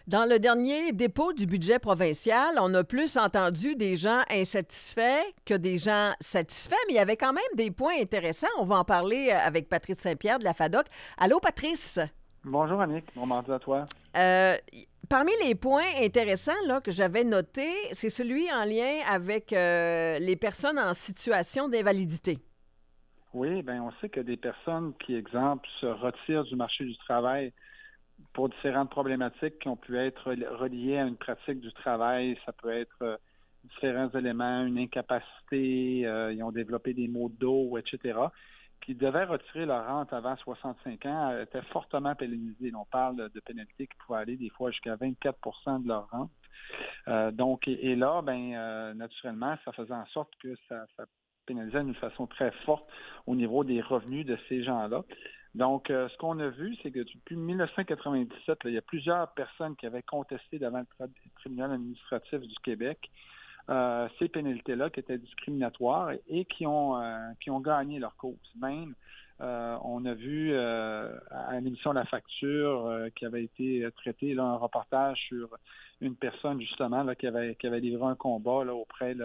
Dans le dernier dépôt du budget provincial, on a plus entendu des gens insatisfaits que des gens satisfaits, mais il y avait quand même des points intéressants. On va en parler avec Patrice Saint-Pierre de la FADOC. Allô, Patrice? Bonjour Annick, bon mardi à toi. Euh, Parmi les points intéressants là, que j'avais notés, c'est celui en lien avec les personnes en situation d'invalidité. Oui, bien, on sait que des personnes qui, exemple, se retirent du marché du travail pour différentes problématiques qui ont pu être reliées à une pratique du travail, ça peut être différents éléments, une incapacité, ils ont développé des maux de dos, etc., qui devaient retirer leur rente avant 65 ans, étaient fortement pénalisés. On parle de pénalités qui pouvaient aller des fois jusqu'à 24 de leur rente. Donc, là, naturellement, ça faisait en sorte que ça pénalisait d'une façon très forte au niveau des revenus de ces gens-là. Donc, ce qu'on a vu, c'est que depuis 1997, là, il y a plusieurs personnes qui avaient contesté devant le tribunal administratif du Québec ces pénalités-là qui étaient discriminatoires et qui ont gagné leur cause. Même, on a vu à l'émission La Facture qui avait été traité là, un reportage sur une personne justement là, qui avait livré un combat là,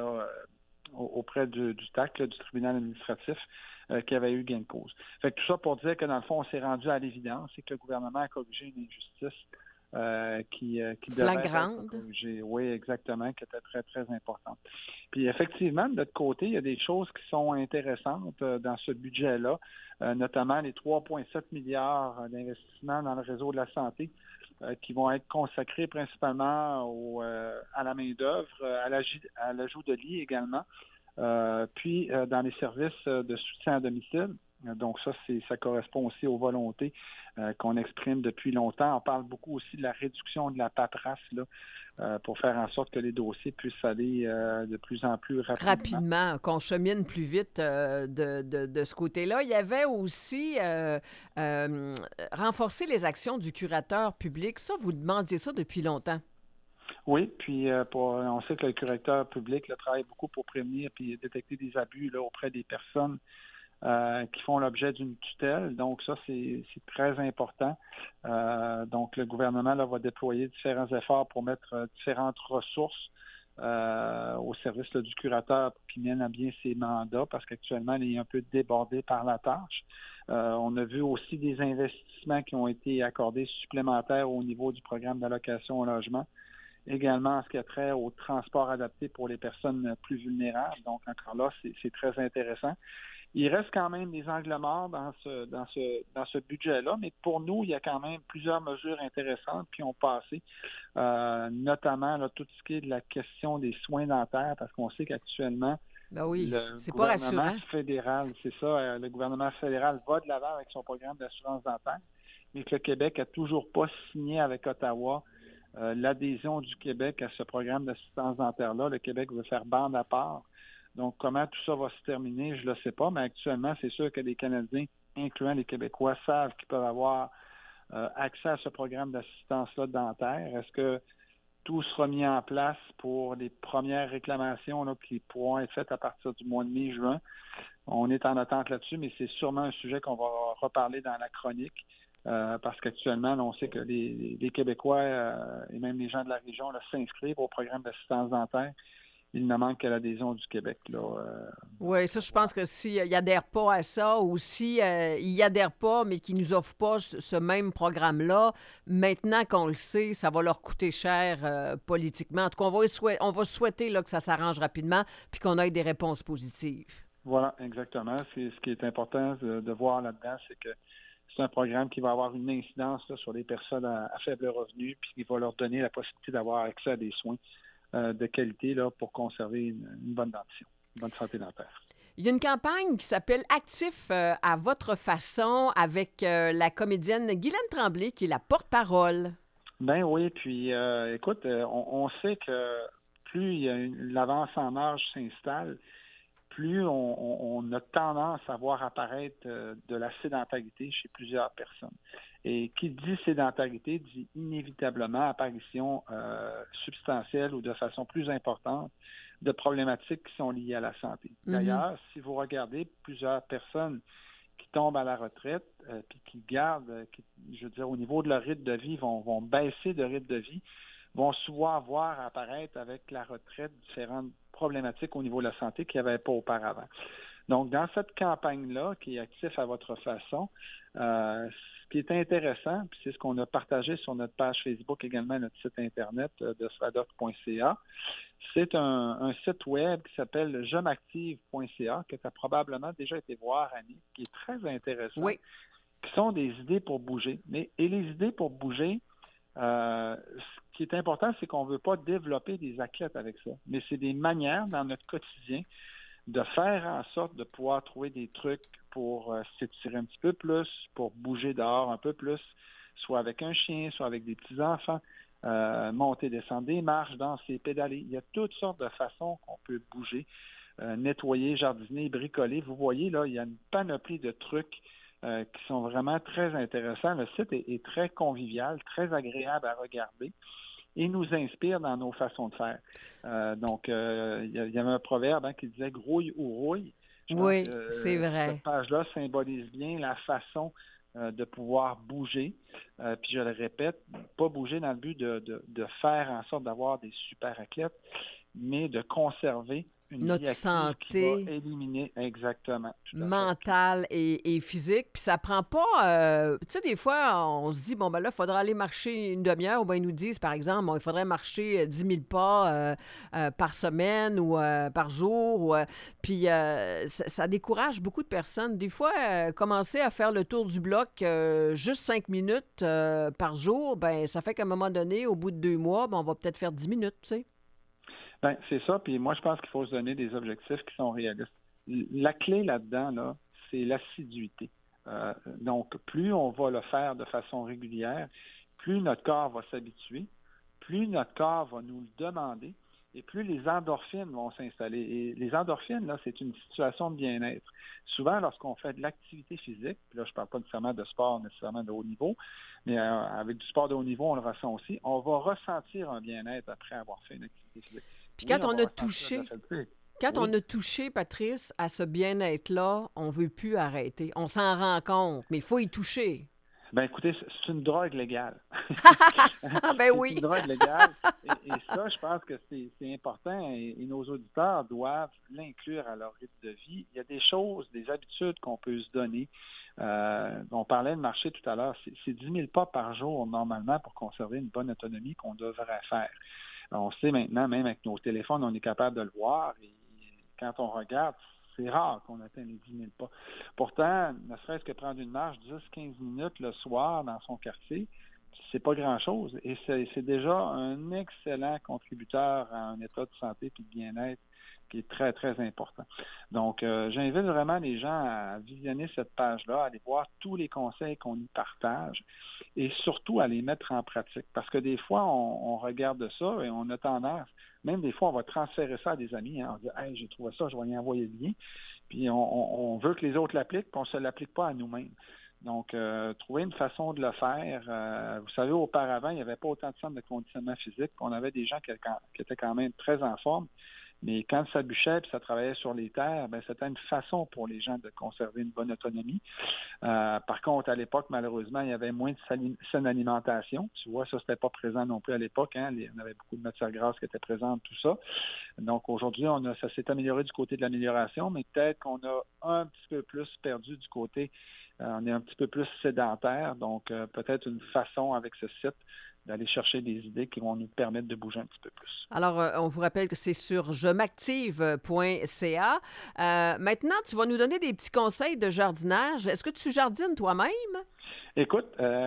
auprès du TAC, là, du tribunal administratif, qui avait eu gain de cause. Fait que tout ça pour dire que dans le fond, on s'est rendu à l'évidence, c'est que le gouvernement a corrigé une injustice qui devait être Flagrante. corrigée. Oui, exactement, qui était très, très importante. Puis effectivement, de notre côté, il y a des choses qui sont intéressantes dans ce budget-là, notamment les 3,7 milliards d'investissements dans le réseau de la santé qui vont être consacrés principalement à la main-d'œuvre, à l'ajout de lits également, puis dans les services de soutien à domicile. Donc ça correspond aussi aux volontés qu'on exprime depuis longtemps. On parle beaucoup aussi de la réduction de la paperasse là, pour faire en sorte que les dossiers puissent aller de plus en plus rapidement. Rapidement, qu'on chemine plus vite de ce côté-là. Il y avait aussi euh, renforcer les actions du curateur public. Ça, vous demandiez ça depuis longtemps. Oui, puis on sait que le correcteur public là, travaille beaucoup pour prévenir puis détecter des abus là, auprès des personnes qui font l'objet d'une tutelle. Donc, ça, c'est très important. Donc, le gouvernement là, va déployer différents efforts pour mettre différentes ressources au service là, du curateur pour qu'il mène à bien ses mandats parce qu'actuellement, il est un peu débordé par la tâche. On a vu aussi des investissements qui ont été accordés supplémentaires au niveau du programme d'allocation au logement. Également, en ce qui a trait au transport adapté pour les personnes plus vulnérables. Donc, encore là, c'est très intéressant. Il reste quand même des angles morts dans ce budget-là, mais pour nous, il y a quand même plusieurs mesures intéressantes qui ont passé, notamment là, tout ce qui est de la question des soins dentaires, parce qu'on sait qu'actuellement, Ben oui, le c'est pas gouvernement rassurant. fédéral, c'est ça, le gouvernement fédéral va de l'avant avec son programme d'assurance dentaire, mais que le Québec a toujours pas signé avec Ottawa l'adhésion du Québec à ce programme d'assistance dentaire-là. Le Québec veut faire bande à part. Donc, comment tout ça va se terminer, je ne le sais pas, mais actuellement, c'est sûr que les Canadiens, incluant les Québécois, savent qu'ils peuvent avoir accès à ce programme d'assistance-là dentaire. Est-ce que tout sera mis en place pour les premières réclamations là, qui pourront être faites à partir du mois de mai-juin? On est en attente là-dessus, mais c'est sûrement un sujet qu'on va reparler dans la chronique. Parce qu'actuellement, là, on sait que les Québécois et même les gens de la région là, s'inscrivent au programme d'assistance dentaire. Il ne manque que l'adhésion du Québec. Là, Oui, ça, je voilà. pense que s'ils n'adhèrent pas à ça ou si ils n'y adhèrent pas, mais qu'ils ne nous offrent pas ce même programme-là, maintenant qu'on le sait, ça va leur coûter cher politiquement. En tout cas, on va souhaiter là, que ça s'arrange rapidement puis qu'on ait des réponses positives. Voilà, exactement. Ce qui est important de voir là-dedans, c'est que c'est un programme qui va avoir une incidence là, sur les personnes à faible revenu, puis qui va leur donner la possibilité d'avoir accès à des soins de qualité là, pour conserver une bonne dentition, une bonne santé dentaire. Il y a une campagne qui s'appelle Actif à votre façon avec la comédienne Guylaine Tremblay qui est la porte-parole. Ben oui, puis écoute, on sait que plus l'avance en âge s'installe, plus on a tendance à voir apparaître de la sédentarité chez plusieurs personnes. Et qui dit sédentarité dit inévitablement apparition substantielle ou de façon plus importante de problématiques qui sont liées à la santé. Mhm. D'ailleurs, si vous regardez plusieurs personnes qui tombent à la retraite, puis qui gardent, je veux dire, au niveau de leur rythme de vie, vont baisser de rythme de vie, vont souvent voir apparaître avec la retraite différentes problématiques au niveau de la santé qu'il n'y avait pas auparavant. Donc, dans cette campagne-là, qui est active à votre façon, ce qui est intéressant, puis c'est ce qu'on a partagé sur notre page Facebook, également notre site Internet de svadoc.ca, c'est un site web qui s'appelle jemactive.ca, que tu as probablement déjà été voir, Annie, qui est très intéressant, Oui. qui sont des idées pour bouger. Et les idées pour bouger, ce qui est important, c'est qu'on ne veut pas développer des athlètes avec ça, mais c'est des manières dans notre quotidien de faire en sorte de pouvoir trouver des trucs pour s'étirer un petit peu plus, pour bouger dehors un peu plus, soit avec un chien, soit avec des petits-enfants, monter, descendre des marches, danser, pédaler. Il y a toutes sortes de façons qu'on peut bouger, nettoyer, jardiner, bricoler. Vous voyez, là, il y a une panoplie de trucs qui sont vraiment très intéressants. Le site est très convivial, très agréable à regarder et nous inspire dans nos façons de faire. Donc, il y avait un proverbe qui disait « grouille ou rouille ». Je pense Oui, que c'est vrai. cette page-là symbolise bien la façon de pouvoir bouger. Puis je le répète, pas bouger dans le but de faire en sorte d'avoir des super athlètes, mais de conserver une Notre vie active qui santé va éliminer exactement. Tout à fait. mentale et physique. Puis ça prend pas... tu sais, des fois, on se dit, bon, ben là, il faudra aller marcher une demi-heure. Ou bien ils nous disent, par exemple, bon, il faudrait marcher 10 000 pas par semaine ou par jour. Puis ça décourage beaucoup de personnes. Des fois, commencer à faire le tour du bloc juste 5 minutes par jour, ben ça fait qu'à un moment donné, au bout de 2 mois, ben, on va peut-être faire 10 minutes, tu sais. Ben, c'est ça. Puis moi, je pense qu'il faut se donner des objectifs qui sont réalistes. La clé là-dedans, là, c'est l'assiduité. Donc, plus on va le faire de façon régulière, plus notre corps va s'habituer, plus notre corps va nous le demander et plus les endorphines vont s'installer. Et les endorphines, là, c'est une situation de bien-être. Souvent, lorsqu'on fait de l'activité physique, puis là, je ne parle pas nécessairement de sport nécessairement de haut niveau, mais avec du sport de haut niveau, on le ressent aussi, on va ressentir un bien-être après avoir fait une activité physique. Puis Oui, quand on on va a ressentir de la touché, fatigue. quand on Oui. a touché, Patrice, à ce bien-être-là, on veut plus arrêter. On s'en rend compte, mais il faut y toucher. Ben écoutez, c'est une drogue légale. Ah ben C'est oui. une drogue légale. Et ça, je pense que c'est important et nos auditeurs doivent l'inclure à leur rythme de vie. Il y a des choses, des habitudes qu'on peut se donner. On parlait de marcher tout à l'heure. C'est 10 000 pas par jour, normalement, pour conserver une bonne autonomie qu'on devrait faire. On sait maintenant, même avec nos téléphones, on est capable de le voir. Et quand on regarde, c'est rare qu'on atteigne les 10 000 pas. Pourtant, ne serait-ce que prendre une marche 10-15 minutes le soir dans son quartier, c'est pas grand-chose. Et c'est déjà un excellent contributeur à un état de santé et de bien-être qui est très, très important. Donc, j'invite vraiment les gens à visionner cette page-là, à aller voir tous les conseils qu'on y partage et surtout à les mettre en pratique. Parce que des fois, on regarde ça et on a tendance, même des fois, on va transférer ça à des amis. On dit « Hey, j'ai trouvé ça, je vais y envoyer le lien. » Puis on veut que les autres l'appliquent, puis on ne se l'applique pas à nous-mêmes. Donc, trouver une façon de le faire. Vous savez, auparavant, il n'y avait pas autant de centres de conditionnement physique. Puis on avait des gens qui étaient quand même très en forme. Mais quand ça bûchait et ça travaillait sur les terres, ben c'était une façon pour les gens de conserver une bonne autonomie. Par contre, à l'époque, malheureusement, il y avait moins de saine alimentation. Tu vois, ça, c'était pas présent non plus à l'époque. Hein? On avait beaucoup de matières grasses qui étaient présentes, tout ça. Donc, aujourd'hui, ça s'est amélioré du côté de l'amélioration, mais peut-être qu'on a un petit peu plus perdu du côté on est un petit peu plus sédentaire, donc peut-être une façon avec ce site d'aller chercher des idées qui vont nous permettre de bouger un petit peu plus. Alors, on vous rappelle que c'est sur jemactive.ca. Maintenant, tu vas nous donner des petits conseils de jardinage. Est-ce que tu jardines toi-même? Écoute,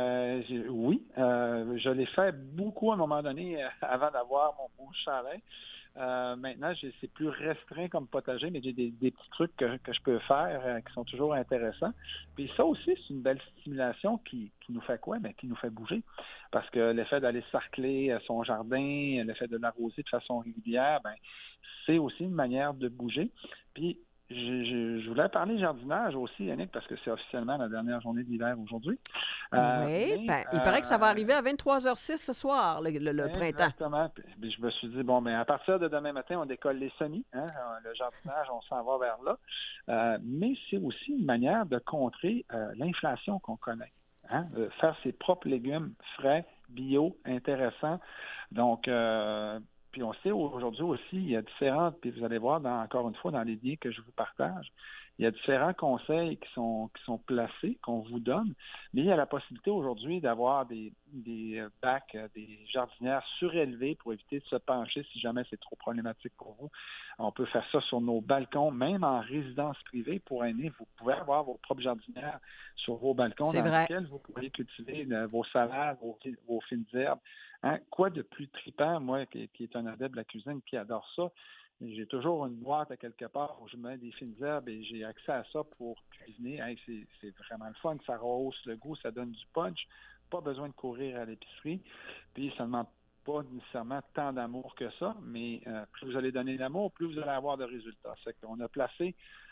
oui, je l'ai fait beaucoup à un moment donné avant d'avoir mon beau chalet. Maintenant, c'est plus restreint comme potager, mais j'ai des petits trucs que je peux faire qui sont toujours intéressants. Puis ça aussi, c'est une belle stimulation qui nous fait quoi? Bien, qui nous fait bouger. Parce que l'effet d'aller sarcler son jardin, l'effet de l'arroser de façon régulière, bien, c'est aussi une manière de bouger. Puis Je voulais parler jardinage aussi, Yannick, parce que c'est officiellement la dernière journée d'hiver aujourd'hui. Oui, Mais il paraît que ça va arriver à 23h06 ce soir, le printemps. exactement. Puis je me suis dit, bon, mais à partir de demain matin, on décolle les semis. Hein, le jardinage, on s'en va vers là. Mais c'est aussi une manière de contrer l'inflation qu'on connaît. Hein, faire ses propres légumes frais, bio, intéressants. Donc, puis on sait aujourd'hui aussi, il y a différentes, puis vous allez voir encore une fois dans les liens que je vous partage, il y a différents conseils qui sont placés, qu'on vous donne, mais il y a la possibilité aujourd'hui d'avoir des bacs, des jardinières surélevées pour éviter de se pencher si jamais c'est trop problématique pour vous. On peut faire ça sur nos balcons, même en résidence privée pour aînés. Vous pouvez avoir vos propres jardinières sur vos balcons C'est dans vrai. lesquels vous pourriez cultiver vos salades, vos fines herbes. Hein? Quoi de plus trippant, moi, qui est un adepte de la cuisine, qui adore ça, j'ai toujours une boîte à quelque part où je mets des fines herbes et j'ai accès à ça pour cuisiner. Hey, c'est vraiment le fun. Ça rehausse le goût, ça donne du punch. Pas besoin de courir à l'épicerie. Puis ça ne demande pas nécessairement tant d'amour que ça, mais plus vous allez donner d'amour, plus vous allez avoir de résultats. C'est qu'on a placé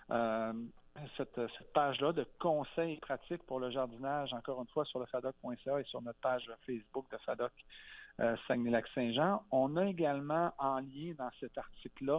cette page-là de conseils pratiques pour le jardinage, encore une fois, sur le fadoc.ca et sur notre page Facebook de Fadoc Saguenay-Lac-Saint-Jean. On a également en lien dans cet article-là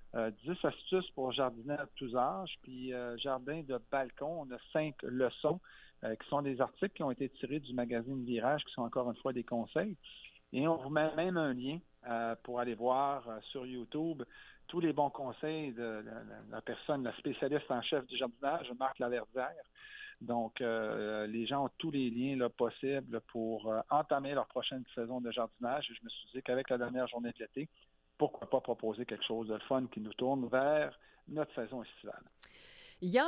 10 astuces pour jardiner à tous âges, puis jardin de balcon. On a 5 leçons qui sont des articles qui ont été tirés du magazine Virage, qui sont encore une fois des conseils. Et on vous met même un lien pour aller voir sur YouTube tous les bons conseils de la personne, la spécialiste en chef du jardinage, Marc Laverdière. Donc, les gens ont tous les liens là, possibles pour entamer leur prochaine saison de jardinage. Et je me suis dit qu'avec la dernière journée de l'été, pourquoi pas proposer quelque chose de fun qui nous tourne vers notre saison estivale. Il y a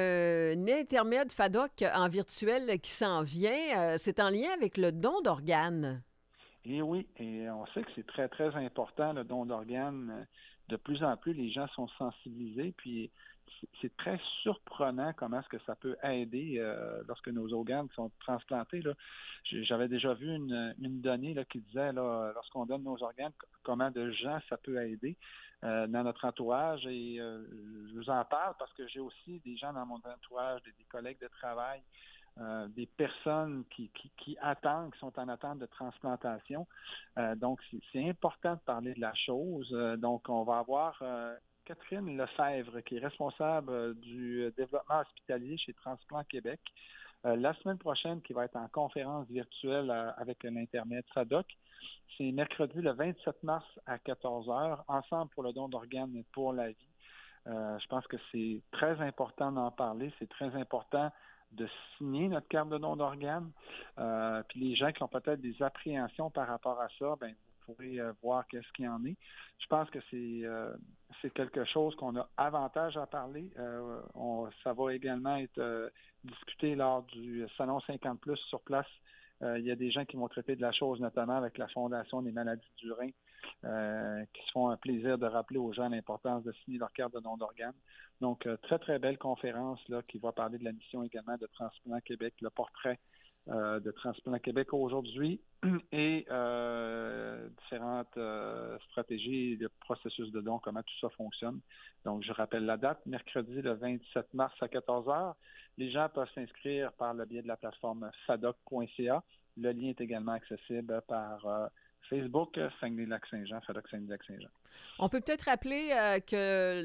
un intermède FADOC en virtuel qui s'en vient. C'est en lien avec le don d'organes. Et oui, et on sait que c'est très, très important, le don d'organes. De plus en plus, les gens sont sensibilisés, puis c'est très surprenant comment est-ce que ça peut aider lorsque nos organes sont transplantés. Là. J'avais déjà vu une donnée là, qui disait, là, lorsqu'on donne nos organes, comment de gens ça peut aider dans notre entourage. Et je vous en parle parce que j'ai aussi des gens dans mon entourage, des collègues de travail, des personnes qui attendent, qui sont en attente de transplantation. Donc, c'est important de parler de la chose. Donc, on va avoir Catherine Lefebvre, qui est responsable du développement hospitalier chez Transplant Québec, la semaine prochaine, qui va être en conférence virtuelle avec l'Internet FADOC. C'est mercredi le 27 mars à 14 heures, Ensemble pour le don d'organes et pour la vie. Je pense que c'est très important d'en parler. C'est très important de signer notre carte de don d'organes. Puis les gens qui ont peut-être des appréhensions par rapport à ça, ben vous pourrez voir qu'est-ce qu'il y en est. Je pense que c'est quelque chose qu'on a avantage à parler. Ça va également être discuté lors du Salon 50+ sur place. Il y a des gens qui vont traiter de la chose, notamment avec la Fondation des maladies du rein, qui se font un plaisir de rappeler aux gens l'importance de signer leur carte de don d'organes. Donc, très, très belle conférence là, qui va parler de la mission également de Transplant Québec, le portrait de Transplant Québec aujourd'hui et différentes stratégies de processus de don, comment tout ça fonctionne. Donc, je rappelle la date, mercredi le 27 mars à 14 heures. Les gens peuvent s'inscrire par le biais de la plateforme fadoc.ca. Le lien est également accessible par Facebook, Saguenay-Lac-Saint-Jean, FADOC Saguenay-Lac-Saint-Jean. On peut peut-être rappeler que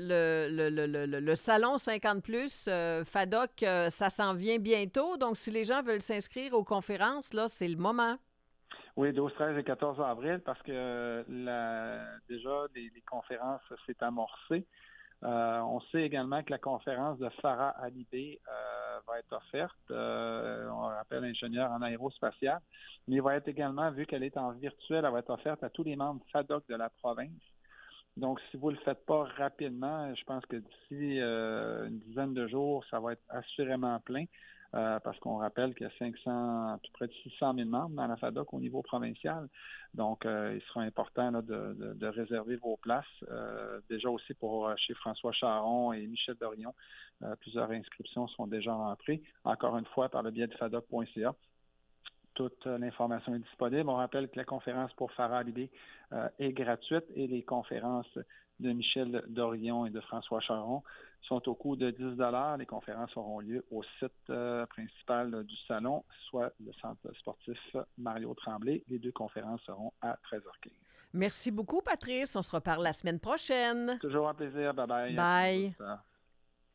le salon 50+, FADOC, ça s'en vient bientôt. Donc, si les gens veulent s'inscrire aux conférences, là, c'est le moment. Oui, 12, 13 et 14 avril, parce que déjà, les conférences s'est amorcées. On sait également que la conférence de Farah Alibé va être offerte. On rappelle ingénieur en aérospatial. Mais il va être également, vu qu'elle est en virtuel, elle va être offerte à tous les membres FADOC de la province. Donc, si vous ne le faites pas rapidement, je pense que d'ici une dizaine de jours, ça va être assurément plein. Parce qu'on rappelle qu'il y a 500, à peu près de 600 000 membres dans la FADOC au niveau provincial. Donc, il sera important là, de réserver vos places. Déjà aussi pour chez François Charon et Michel Dorion, plusieurs inscriptions sont déjà rentrées, encore une fois par le biais de fadoc.ca. toute l'information est disponible. On rappelle que la conférence pour Farah Halibé est gratuite et les conférences de Michel Dorion et de François Charon sont au coût de 10 $. Les conférences auront lieu au site principal du salon, soit le centre sportif Mario Tremblay. Les 2 conférences seront à 13h15. Merci beaucoup, Patrice. On se reparle la semaine prochaine. Toujours un plaisir. Bye-bye. Bye.